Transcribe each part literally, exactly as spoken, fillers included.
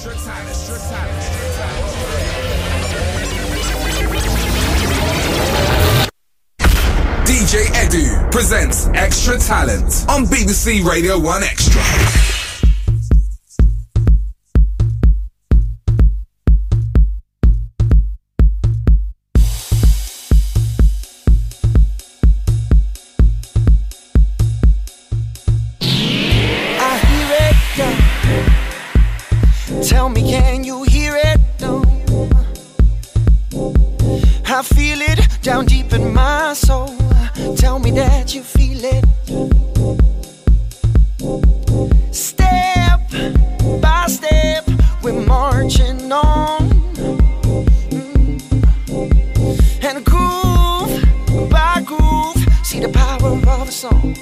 Extra talent, extra talent, extra talent. D J Edu presents Extra Talent on B B C Radio one Extra. Tell me, can you hear it? No. I feel it down deep in my soul. Tell me that you feel it. Step by step, we're marching on. Mm. And groove by groove, see the power of a song.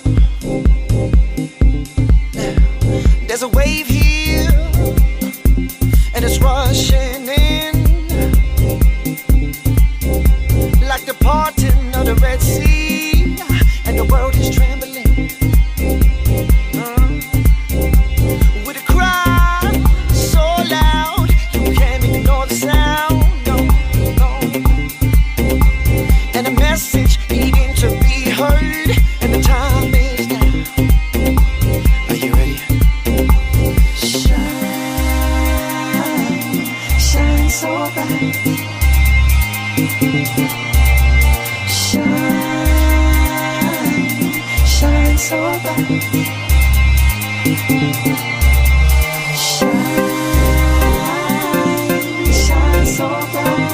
Now, there's a wave here, and it's rushing in like the parting of the Red Sea, and the world is trembling uh, with a cry so loud you can't ignore the sound, no, no. And a message needing to be heard, and the time is now. Are you ready? Shine so bright, shine, shine so bright, shine, shine so bright,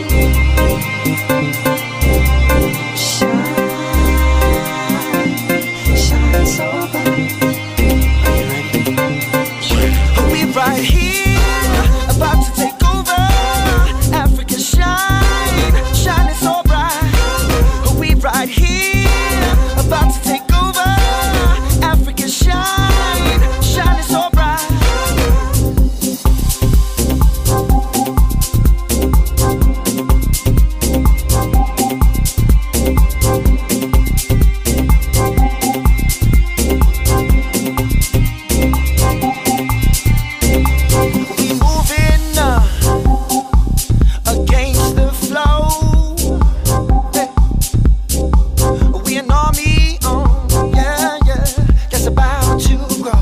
shine, shine so bright. Are you ready? Yeah. We right here, about to take over. Africa shine, shining so bright. We right here, about to take over. Africa shine, shining so bright. We moving uh, against the flow. Hey. We an army on, yeah, yeah, that's about to grow.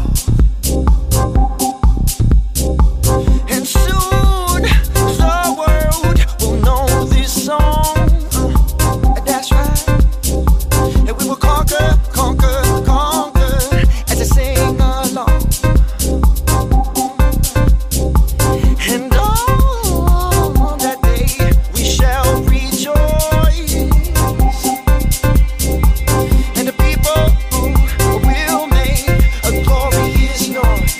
And soon the world will know this song. Uh, that's right. And we will conquer, conquer, conquer as I sing along. And on that day we shall rejoice, and the people will make a glorious noise.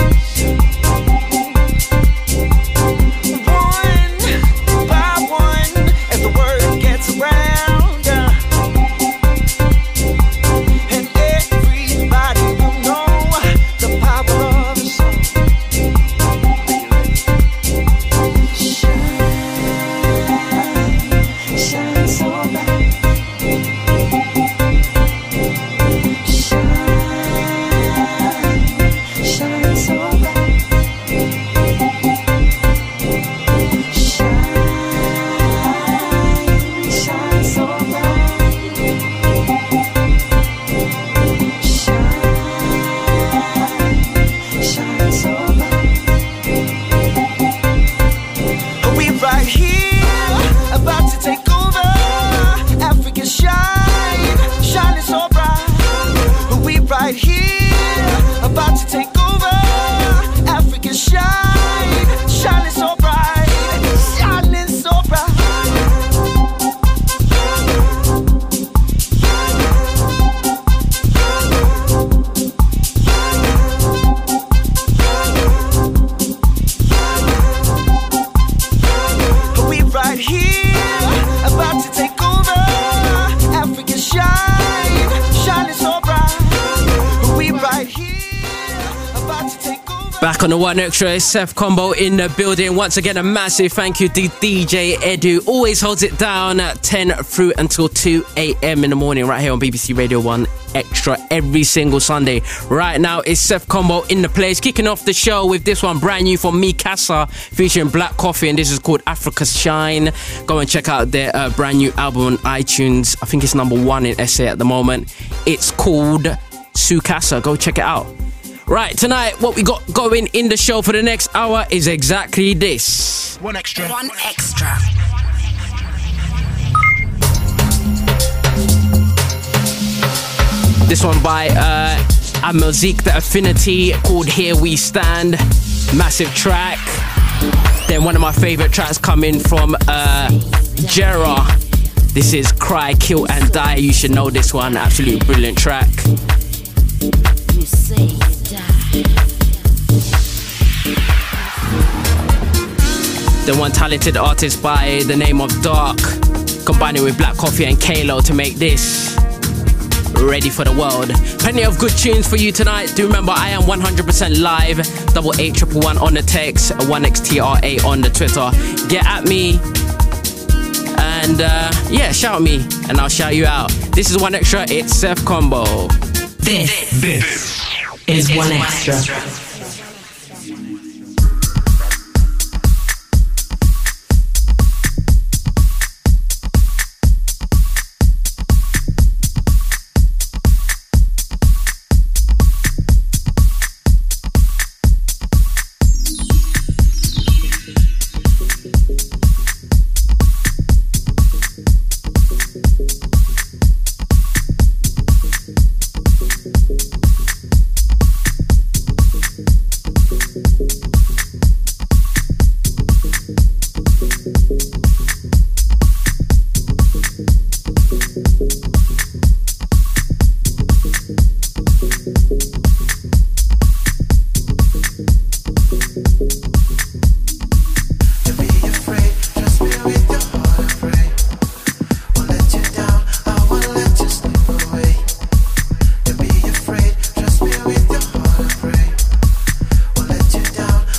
One by one, as the word gets around, uh, and everybody will know the power of the song. Shine, shine so bright. Shine, shine so bright. Shine, shine so bright. Shine, shine so bright. We right here, about to take over. Africa shine, shining so bright. We right here, about to take over. Africa shine, shining so bright, shining so bright. We right here, about to take over. Africa shine, shining so bright. We right here, about to take over. Back on the One Extra, Seth Combo in the building. Once again, a massive thank you to D J Edu. Always holds it down at ten through until two a.m. in the morning right here on B B C Radio one Extra every single Sunday. Right now, it's Seth Combo in the place, kicking off the show with this one brand new from Mikasa featuring Black Coffee, and this is called Africa Shine. Go and check out their uh, brand new album on iTunes. I think it's number one in S A at the moment. It's called Sukasa. Go check it out. Right, tonight, what we got going in the show for the next hour is exactly this. One extra. One extra. This one by uh, Amelzik, The Affinity, called Here We Stand. Massive track. Then one of my favorite tracks coming from uh, Jera. This is Cry, Kill and Die. You should know this one. Absolutely brilliant track. You say you die. The one talented artist by the name of Dark, combining with Black Coffee and Kalo to make this Ready for the World. Plenty of good tunes for you tonight. Do remember, I am one hundred percent live. Double eight triple one on the text, one X T R A on the Twitter. Get at me and uh, yeah, shout me and I'll shout you out. This is One Extra. It's Seth Combo. This, this is, is One Extra. extra. Down.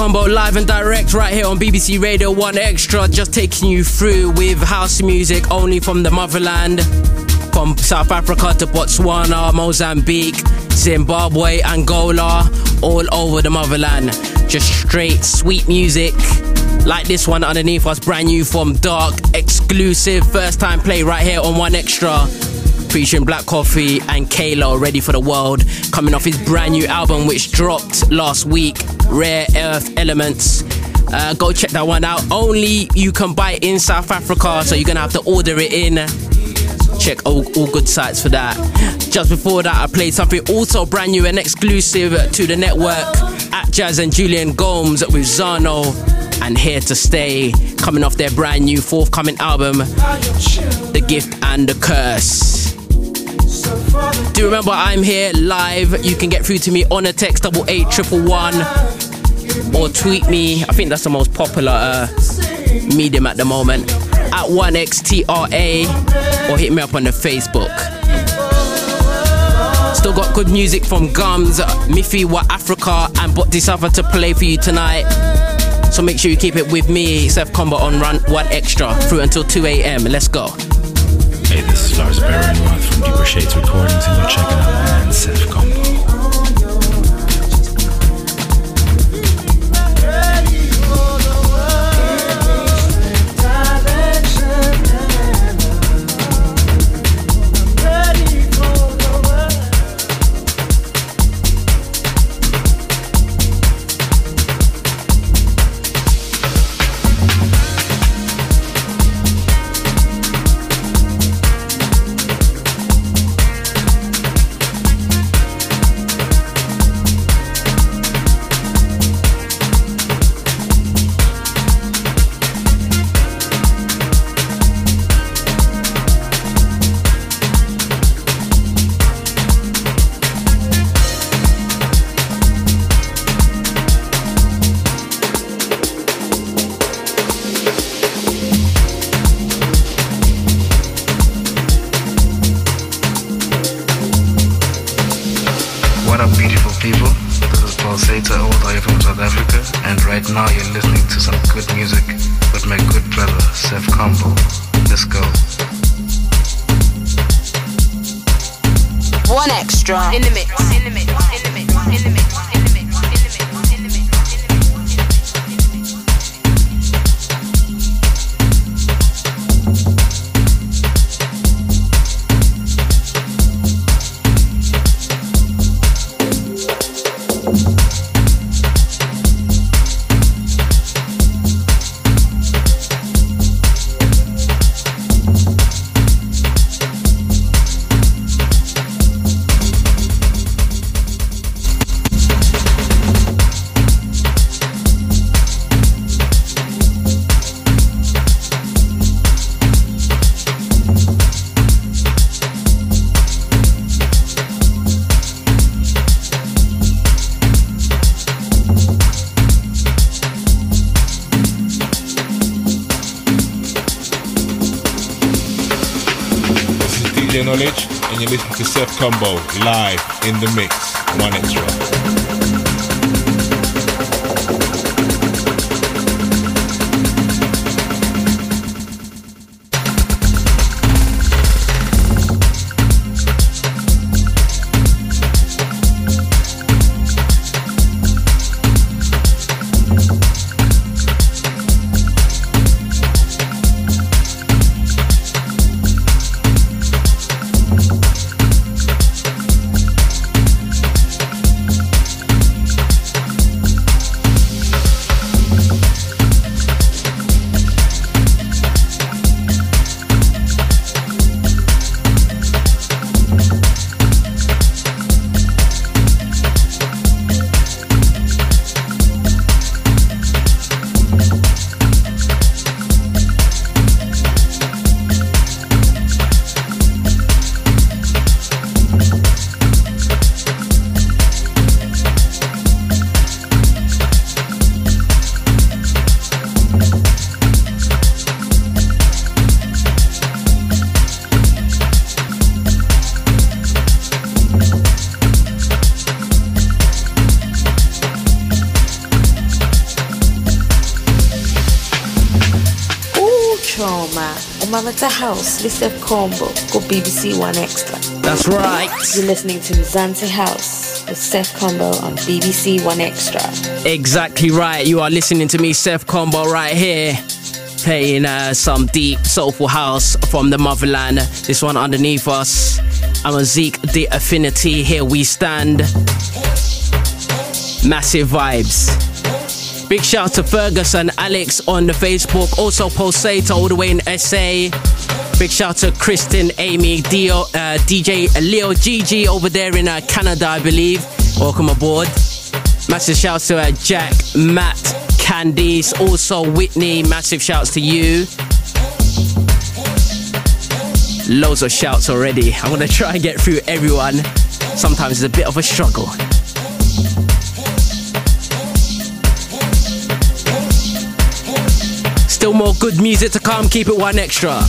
Combo live and direct right here on B B C Radio one Extra, just taking you through with house music only from the motherland, from South Africa to Botswana, Mozambique, Zimbabwe, Angola, all over the motherland. Just straight sweet music like this one underneath us, brand new from Dark, exclusive first time play right here on one Extra, featuring Black Coffee and Kalo, Ready for the World, coming off his brand new album which dropped last week, Rare Earth Elements. Uh, go check that one out. Only you can buy it in South Africa, so you're gonna have to order it in. Check all, all good sites for that. Just before that, I played something also brand new and exclusive to the network, At Jazz and Julian Gomes with Zano and Here to Stay, coming off their brand new forthcoming album, The Gift and the Curse. Do remember I'm here live. You can get through to me on a text double eight triple one or tweet me. I think that's the most popular uh, medium at the moment, at one X T R A, or hit me up on the Facebook. Still got good music from Gums, Miffy Wa Africa and Botisava to play for you tonight. So make sure you keep it with me, Seth Combo, on Run one Extra through until two a.m. Let's go. Hey, this is Lars Barrymore from Deeper Shades Recordings, and you're checking out my man Seth Combo. In the mix, in the mix, in the mix, in the mix, in the mix, in the mix, in the mix, in the mix. Knowledge, and you're listening to Seth Combo live in the mix, one Extra. It's a house, this is combo, called B B C One Extra. That's right. You're listening to Zante House with Seth Combo on B B C One Extra. Exactly right. You are listening to me, Seth Combo, right here. Playing uh, some deep, soulful house from the motherland. This one underneath us. I'm a Zeke The Affinity. Here we stand. Massive vibes. Big shout to Ferguson, Alex on the Facebook. Also Pulsator all the way in S A. Big shout to Kristen, Amy, Dio, uh, D J Leo Gigi over there in uh, Canada, I believe. Welcome aboard. Massive shouts to uh, Jack, Matt, Candice, also Whitney. Massive shouts to you. Loads of shouts already. I'm going to try and get through everyone. Sometimes it's a bit of a struggle. Still more good music to come. Keep it one extra.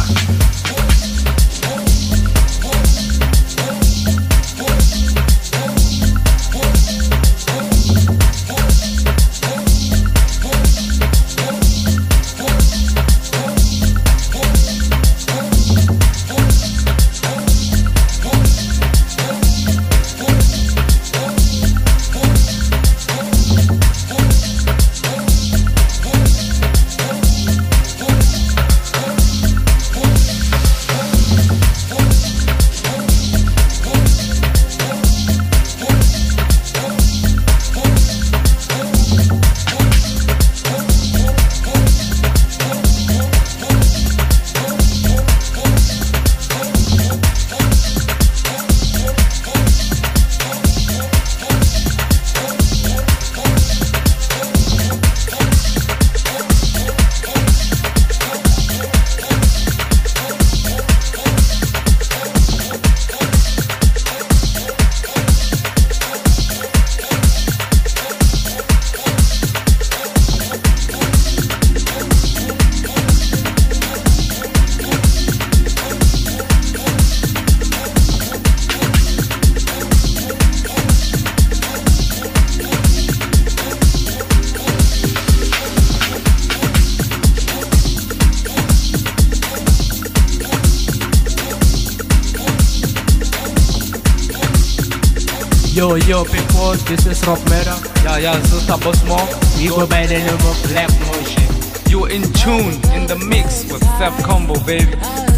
Yo, yo, people, this is Rob Mera. Ja, ja, so tapos mo. We go by the name of Black Motion. You in tune, in the mix with Seth Combo, baby.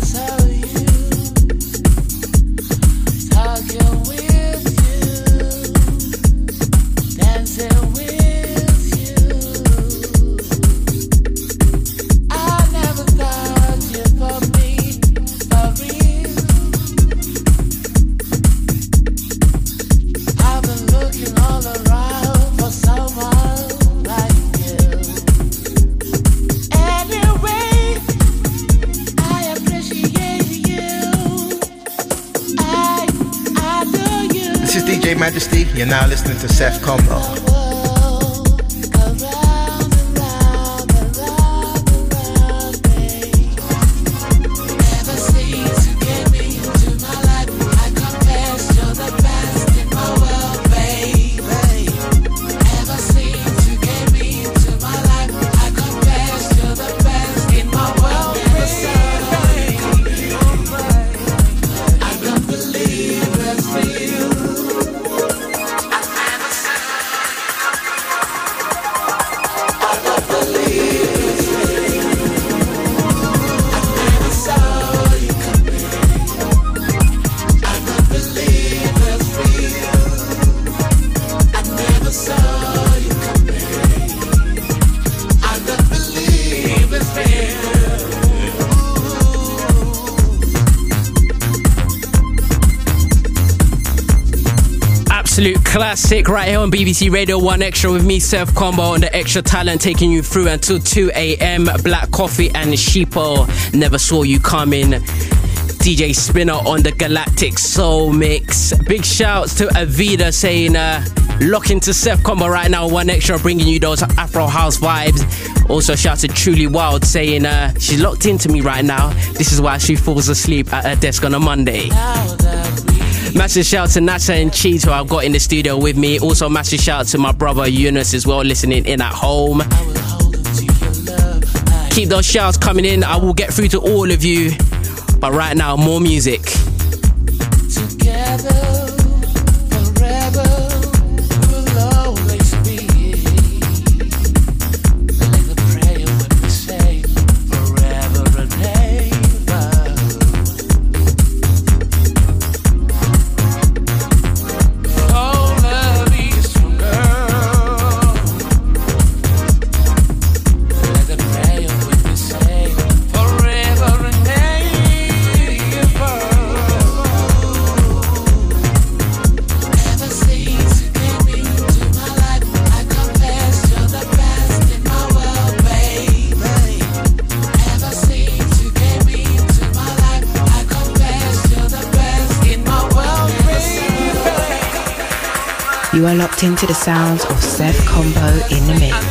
Majesty, you're now listening to Seth Combo. Classic right here on B B C Radio One Extra with me, Seth Combo, on the Extra Talent, taking you through until two a.m. Black Coffee and Sheepo, Never Saw You Coming. D J Spinner on the Galactic Soul Mix. Big shouts to Avida saying, uh, lock into Seth Combo right now, One Extra, bringing you those Afro House vibes. Also shout to Truly Wild saying, uh, she's locked into me right now. This is why she falls asleep at her desk on a Monday. Massive shout to Nasa and Cheese, who I've got in the studio with me. Also massive shout to my brother Eunice as well, listening in at home. Keep those shouts coming in. I will get through to all of you. But right now, more music. Together, forever, we'll always be. Like the prayer when we say, forever and ever. Oh, love is stronger. Like the prayer when we say, forever and ever. You are locked into the sounds of Seth Combo in the mix.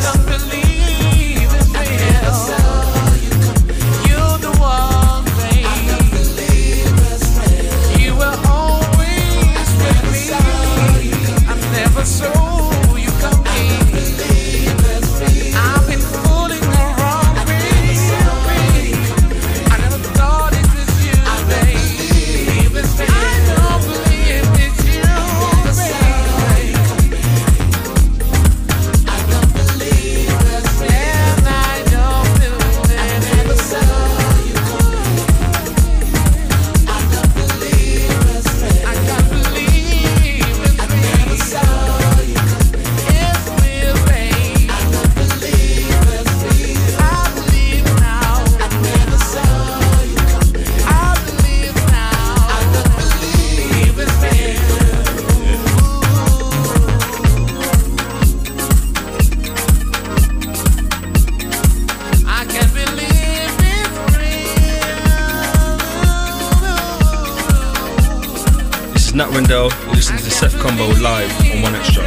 Nat Rendell, you're listening to Seth Combo live on One Extra.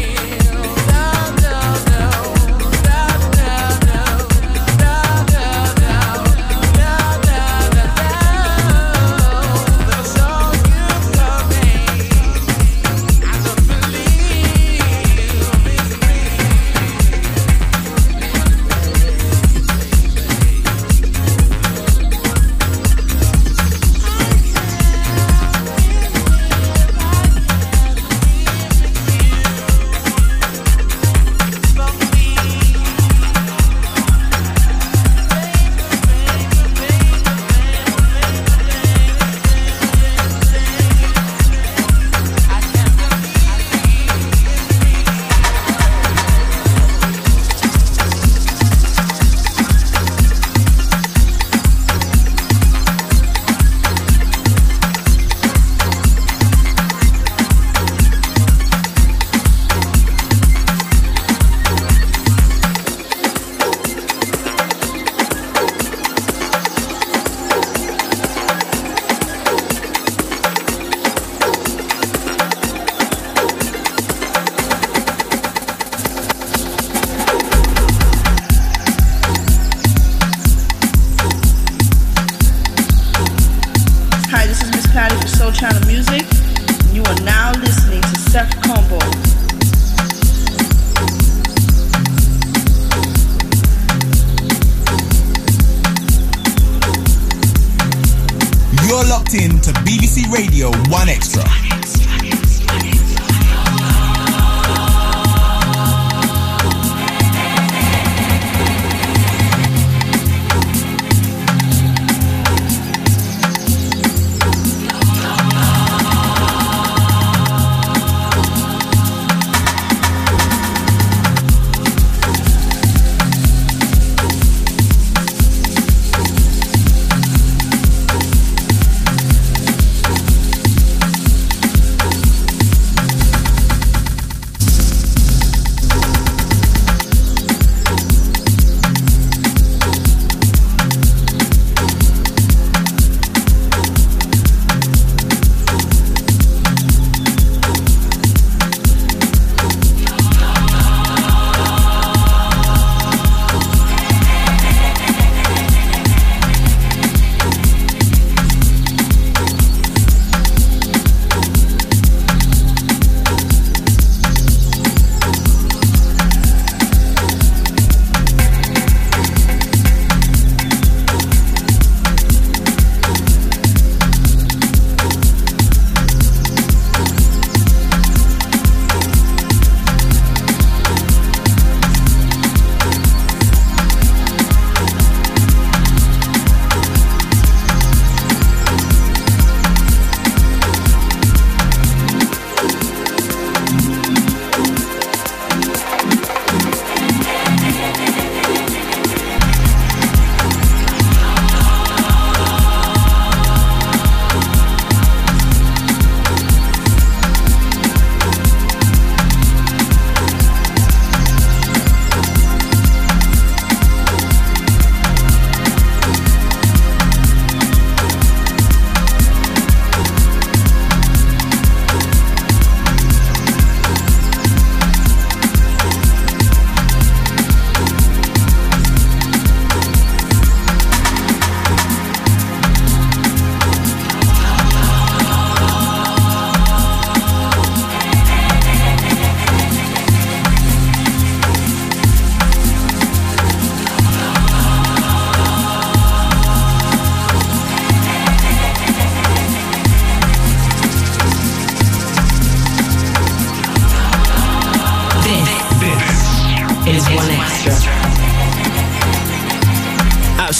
To B B C Radio One Extra.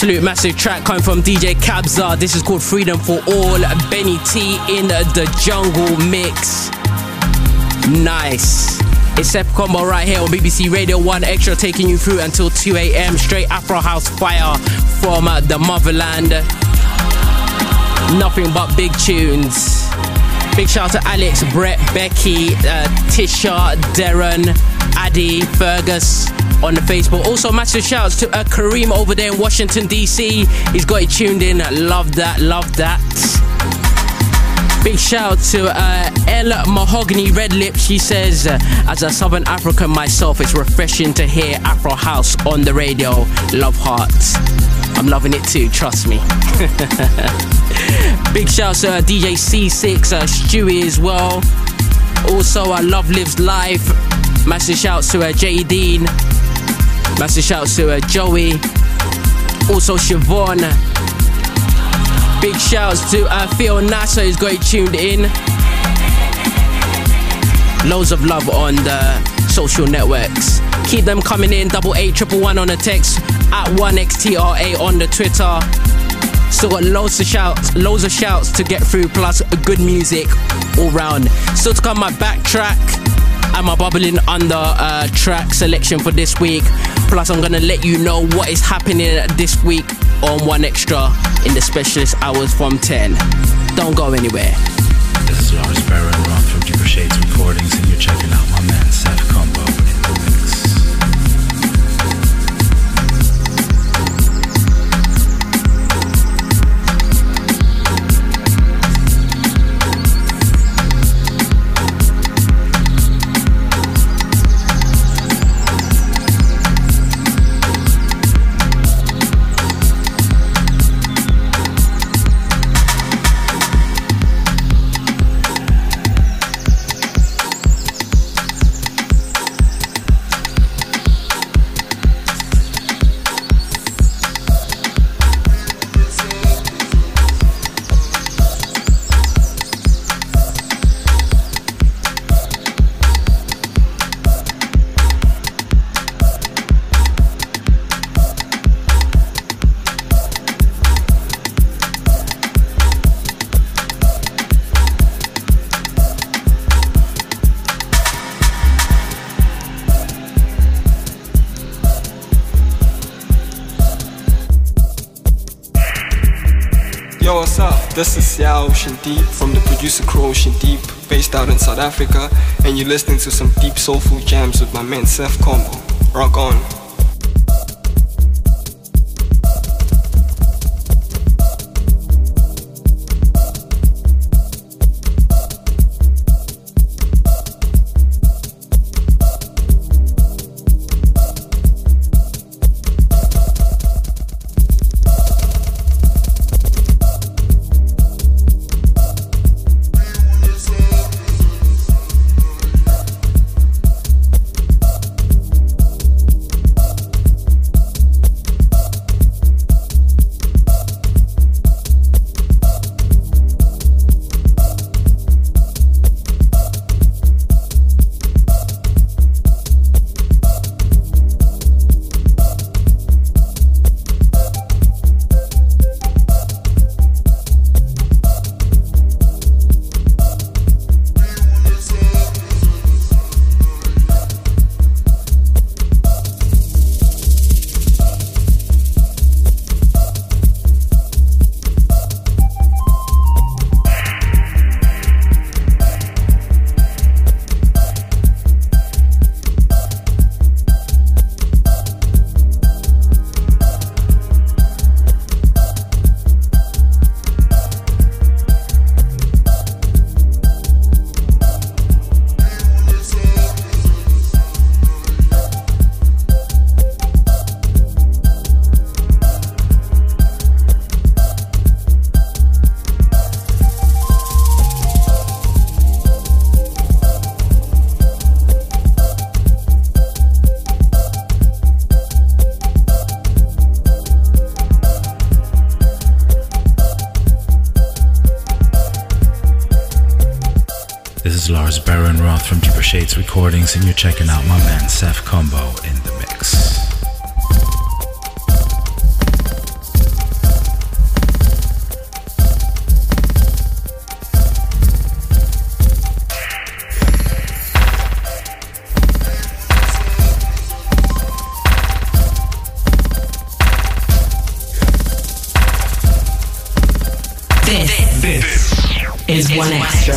absolute massive track coming from D J Kabza. This is called Freedom for All. Benny T in the jungle mix. Nice. It's Seth Combo right here on B B C Radio one Extra, taking you through until two a.m. Straight Afro House fire from uh, the motherland. Nothing but big tunes. Big shout out to Alex, Brett, Becky, uh, Tisha, Darren, Addy, Fergus on the Facebook. Also massive shouts to uh, Kareem over there in Washington D C. He's got it tuned in. Love that, love that. Big shout to uh, El Mahogany Red Lips. She says, uh, as a Southern African myself, it's refreshing to hear Afro House on the radio. Love hearts. I'm loving it too, trust me. Big shout to uh, D J C six, uh, Stewie as well. Also, uh, Love Lives Life. Massive shouts to uh, J Dean. Massive shouts to uh, Joey. Also, Siobhan. Big shouts to uh, Phil Nasser, who's got it tuned in. Loads of love on the social networks. Keep them coming in. Double eight triple one on the text. At one X T R A on the Twitter. Still got loads of shouts, loads of shouts to get through, plus good music all round. Still to come my backtrack and my bubbling under uh, track selection for this week. Plus I'm gonna let you know what is happening this week on One Extra in the specialist hours from ten. Don't go anywhere. This is Lars Baron Roth from Deeper Shades Recordings, and you're checking out my man Seth Combo in the mix. Yo, what's up? This is Sia Ocean Deep from the producer Crew Ocean Deep, based out in South Africa, and you're listening to some deep soulful jams with my man Seth Combo. Rock on. From Deeper Shades Recordings, and you're checking out my man Seth Combo in the mix. is One Extra.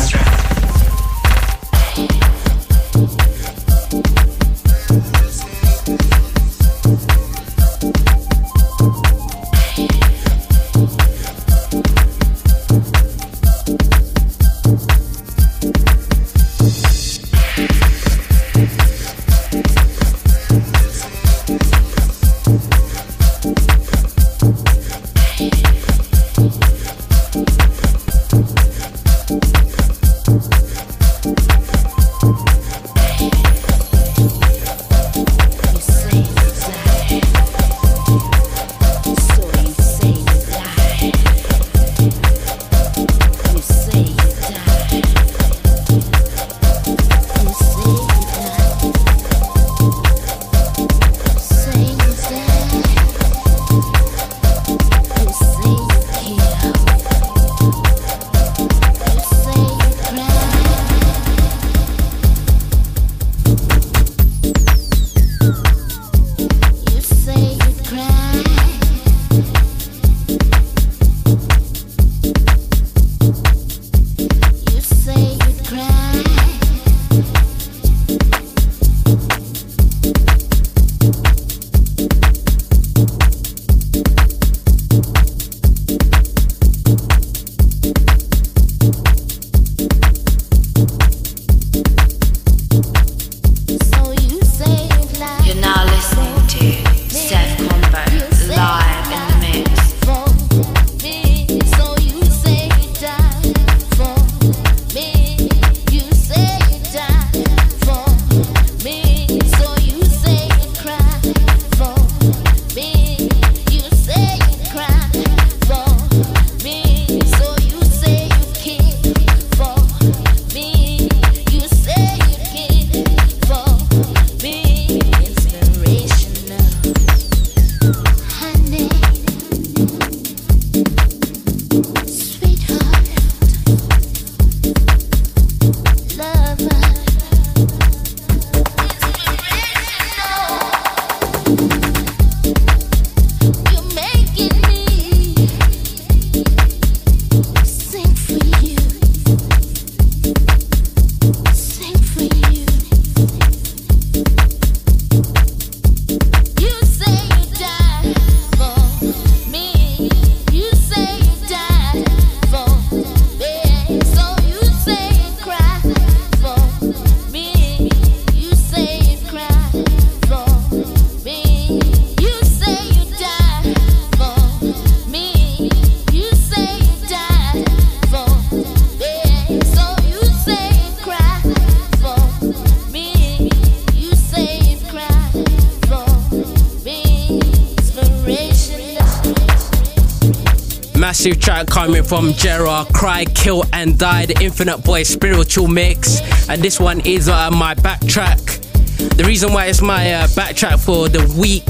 Massive track coming from Gerard, Cry, Kill and Die, the Infinite Boy spiritual mix. And this one is uh, my backtrack. The reason why it's my uh, backtrack for the week,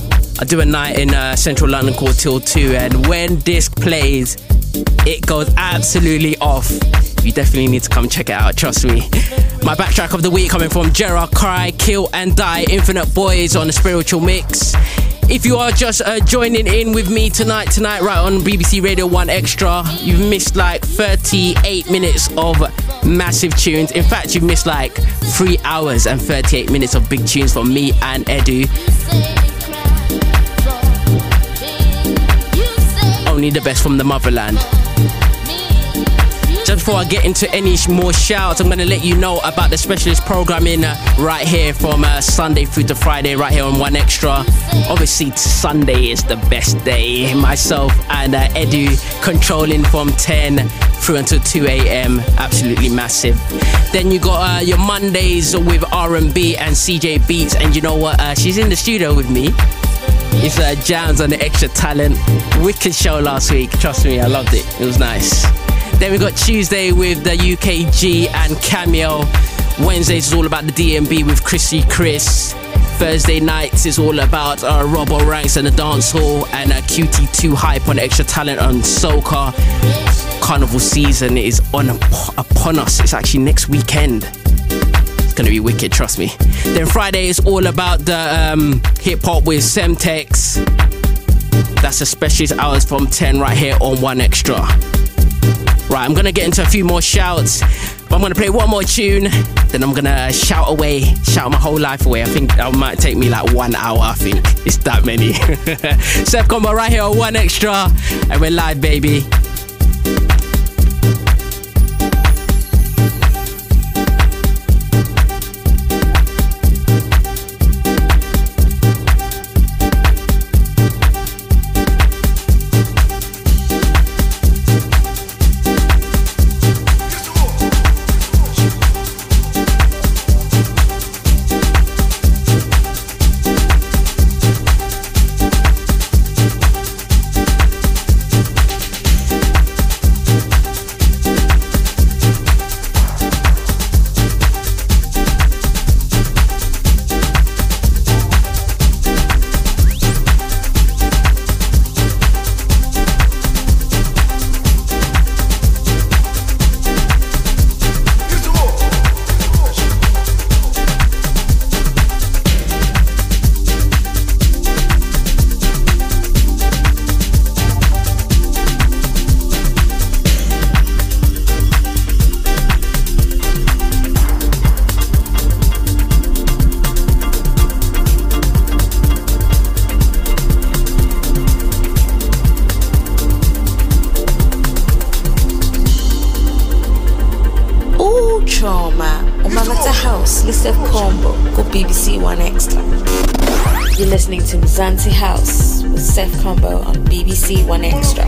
I do a night in uh, central London called Till two, and when this plays, it goes absolutely off. You definitely need to come check it out, trust me. My backtrack of the week coming from Gerard, Cry, Kill and Die, Infinite Boys on the spiritual mix. If you are just uh, joining in with me tonight, tonight right on B B C Radio one Extra, you've missed like thirty-eight minutes of massive tunes. In fact, you've missed like three hours and thirty-eight minutes of big tunes from me and Edu. Only the best from the motherland. Just before I get into any more shouts, I'm going to let you know about the specialist programming uh, right here from uh, Sunday through to Friday, right here on one Extra. Obviously, Sunday is the best day. Myself and uh, Edu controlling from ten through until two a.m. Absolutely massive. Then you got uh, your Mondays with R and B and C J Beats. And you know what? Uh, she's in the studio with me. It's uh, Jams on the Extra Talent. Wicked show last week. Trust me, I loved it. It was nice. Then we got Tuesday with the U K G and Cameo. Wednesdays is all about the D M B with Chrissy Chris. Thursday nights is all about uh, Robbo Ranks and the Dance Hall, and uh, Q T two Hype on Extra Talent on Soca. Carnival season is on upon us. It's actually next weekend. It's gonna be wicked, trust me. Then Friday is all about the um, hip hop with Semtex. That's a specialist hours from ten right here on one Extra. Right, I'm gonna get into a few more shouts, but I'm gonna play one more tune, then I'm gonna shout away, shout my whole life away. I think that might take me like one hour, I think. It's that many. Seth Combo right here on One Extra, and we're live, baby. Mzansi House with Seth Combo on B B C One Extra.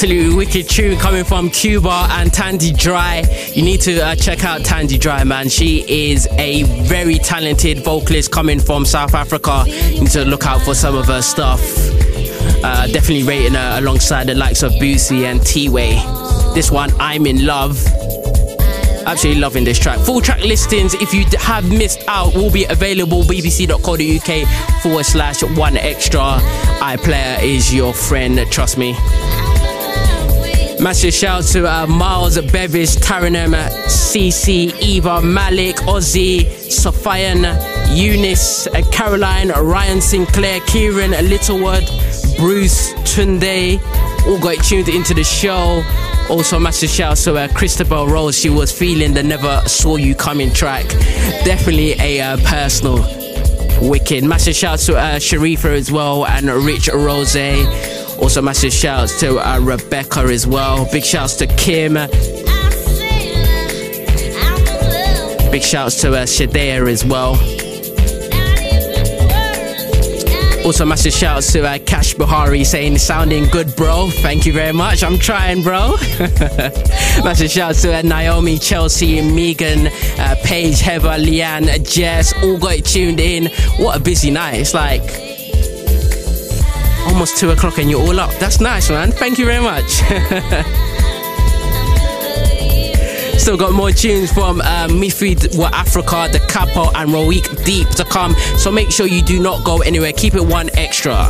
absolutely wicked tune coming from Cuba and Tandy Dry. You need to uh, check out Tandy Dry, man. She is a very talented vocalist coming from South Africa. You need to look out for some of her stuff. Uh, definitely rating her alongside the likes of Boosie and T-Way. This one, I'm in Love. Absolutely loving this track. Full track listings, if you have missed out, will be available bbc.co.uk forward slash one extra. iPlayer is your friend, trust me. Massive shout to uh, Miles, Bevis, Taranum, Cece, Eva, Malik, Ozzy, Sophian, Eunice, uh, Caroline, Ryan Sinclair, Kieran, Littlewood, Bruce, Tunde, all got tuned into the show. Also, massive shout to uh, Christabel Rose. She was feeling the Never Saw You Coming track. Definitely a uh, personal wicked. Massive shout to uh, Sharifa as well and Rich Rose. Also, massive shouts to uh, Rebecca as well. Big shouts to Kim. Big shouts to uh, Shadea as well. Also, massive shouts to uh, Cash Buhari saying sounding good, bro. Thank you very much. I'm trying, bro. Massive shouts to uh, Naomi, Chelsea, Megan, uh, Paige, Heather, Leanne, Jess. All got it tuned in. What a busy night. It's like almost two o'clock and you're all up. That's nice, man. Thank you very much. Still got more tunes from uh, Mifid Wa Africa, The Capo and Roik Deep to come. So make sure you do not go anywhere. Keep it one extra.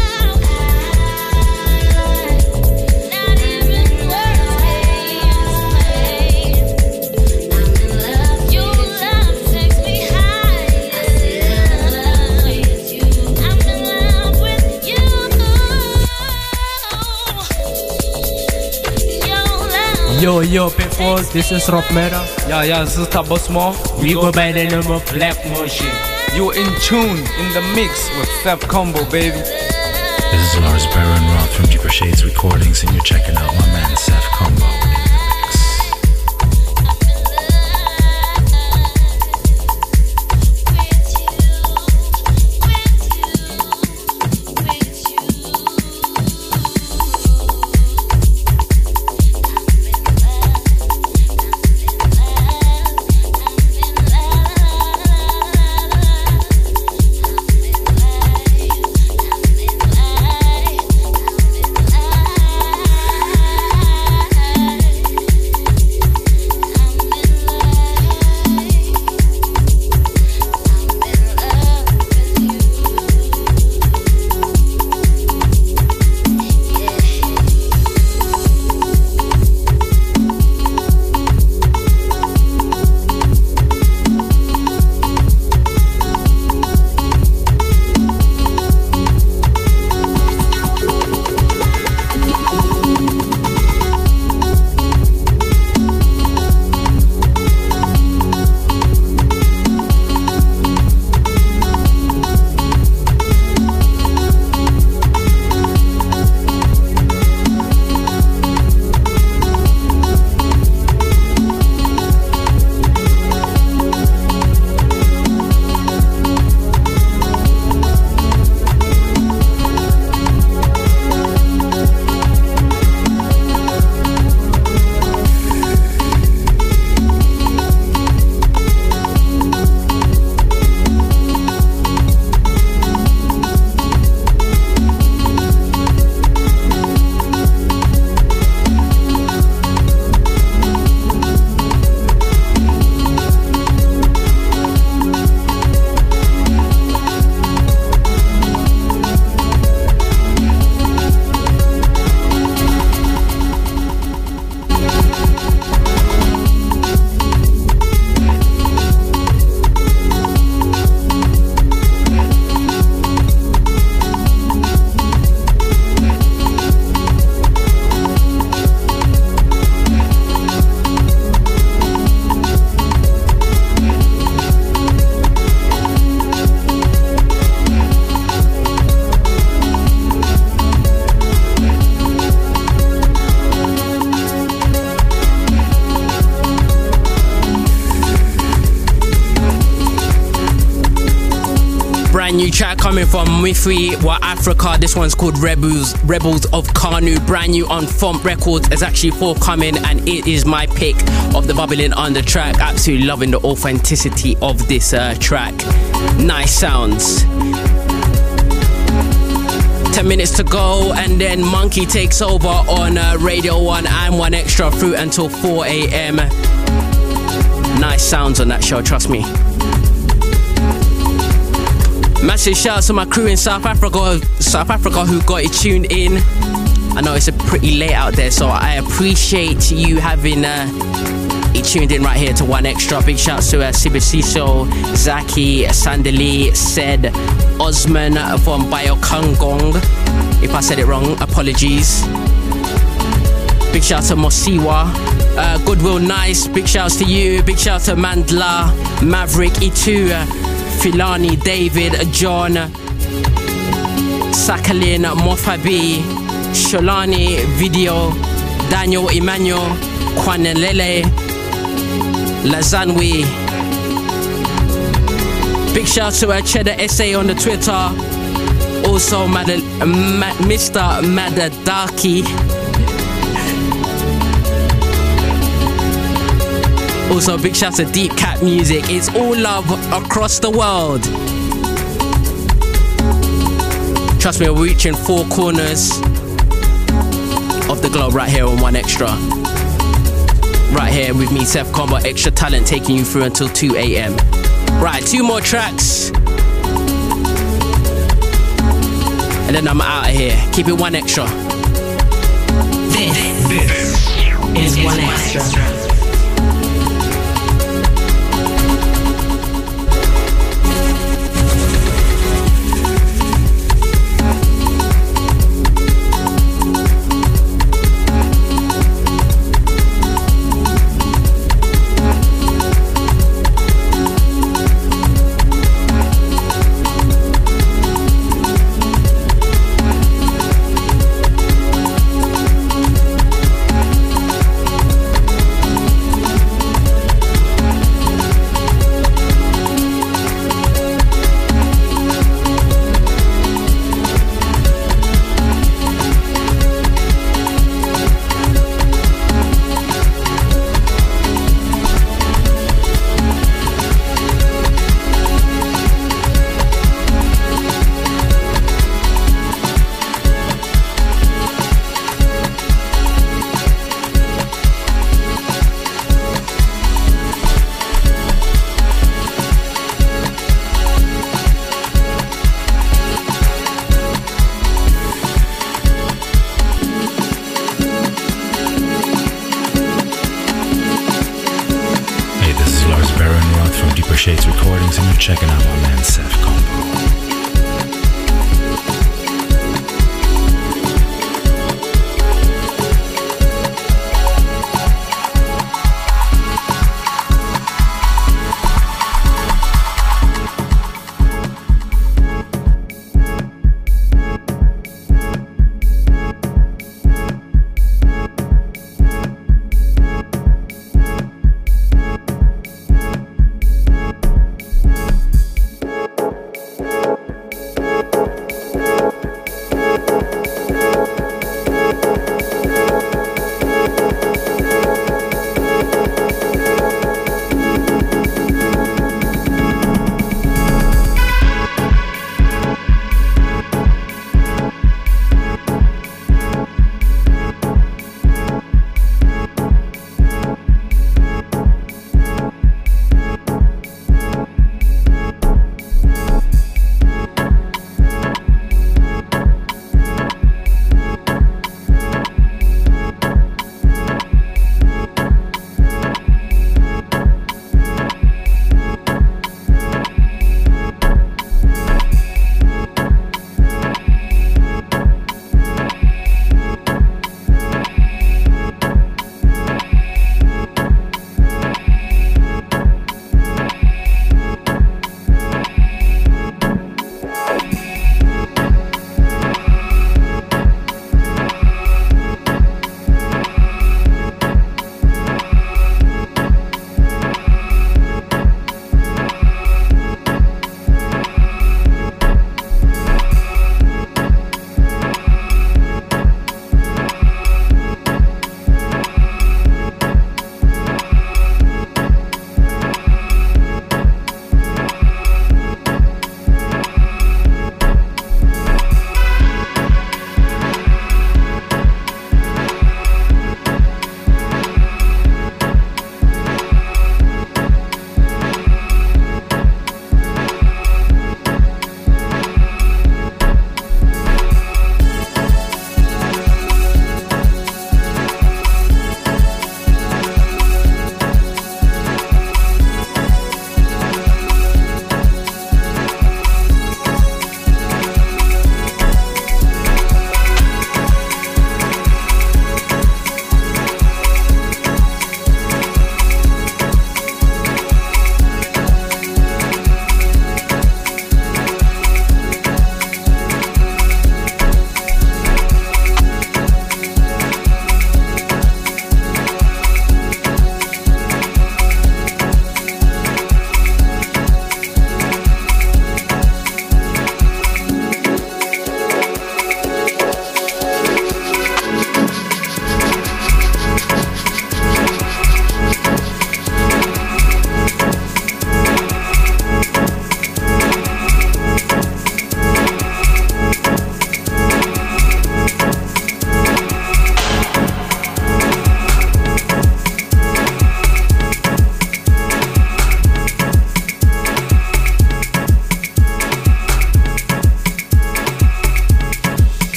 Yo, yo, people, this is Rob Mera. Yeah, yeah, this is Tabosmo. We go by the name of Black Motion. You're in tune, in the mix with Seth Combo, baby. This is Lars Baron Roth from Deeper Shades Recordings, and you're checking out my man Seth Combo. Bye. brand new track coming from Mifri Wa Africa. This one's called Rebels Rebels of Kanu. Brand new on Fomp Records. It's actually forthcoming and it is my pick of the Bubbling Under track. Absolutely loving the authenticity of this uh, track. Nice sounds. Ten minutes to go and then Monkey takes over on uh, Radio one and one Extra through until four a.m. Nice sounds on that show, trust me. Massive shout out to my crew in South Africa, South Africa who got it tuned in. I know it's a pretty late out there, so I appreciate you having uh, it tuned in right here to one Extra. Big shouts to uh, Sibisiso, Zaki, Sandali, Said, Osman from Biokangong. If I said it wrong, apologies. Big shout to Mosiwa, uh, Goodwill Nice. Big shouts to you. Big shout to Mandla, Maverick, Itu, uh, Filani, David, John, Sakalin, Mofabi, Sholani, Video, Daniel, Emmanuel, Kwanelele, Lazanwi. Big shout to uh, Cheddar S A on the Twitter. Also Mad- Ma- Mister Madadaki. Also big shout to Deep Cat Music. It's all love across the world. Trust me, we're reaching four corners of the globe right here on one Extra. Right here with me, Seth Combo, Extra Talent, taking you through until two a.m. Right, two more tracks. And then I'm out of here. Keep it one Extra. This, this is one Extra. Shades Recordings, and you're checking out my man Seth Combo.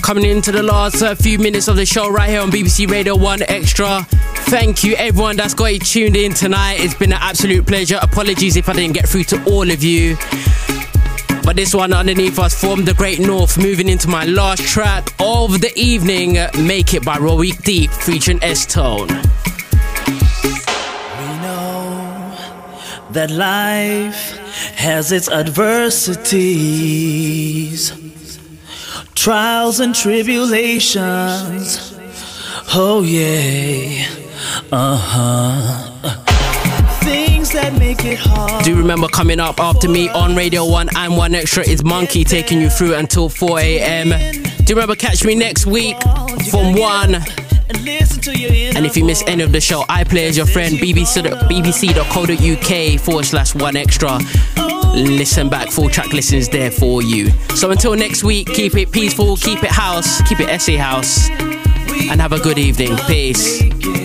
coming into the last uh, few minutes of the show right here on B B C Radio one Extra. Thank you everyone that's got you tuned in tonight. It's been an absolute pleasure. Apologies if I didn't get through to all of you. But this one underneath us from the Great North, moving into my last track of the evening, Make It by Roic Deep featuring S-Tone. We know that life has its adversities, trials and tribulations. Oh yeah, uh-huh. Things that make it hard. Do remember coming up after me on Radio one and one Extra is Monkey taking you through until four a.m. Do remember catch me next week from one. And if you miss any of the show, I play as your friend, B B C dot co dot U K forward slash one extra. Listen back, full track listens there for you. So until next week, keep it peaceful, keep it house, keep it S A house, and have a good evening. Peace.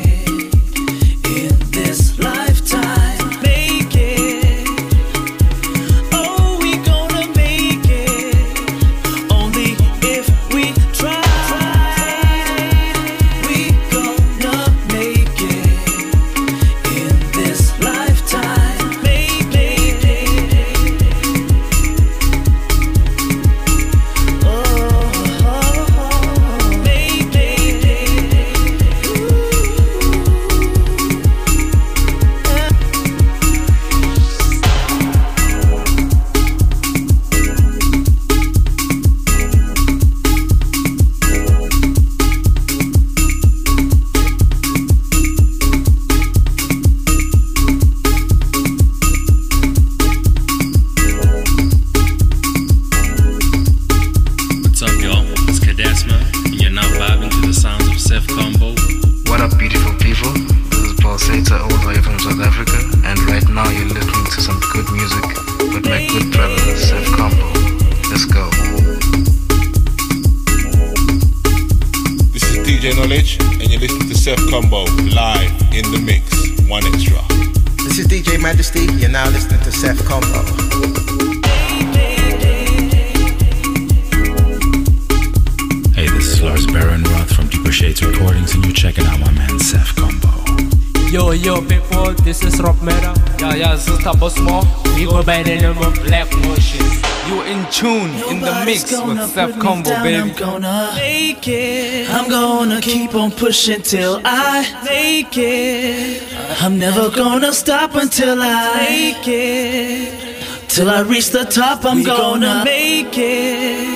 You in tune in the mix with Seth Combo, baby. I'm gonna make it. I'm gonna keep on pushing till I make it. I'm never gonna stop until I make it. Till I reach the top, I'm gonna make it.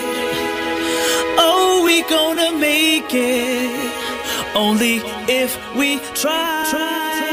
Oh, we gonna make it. Only if we try.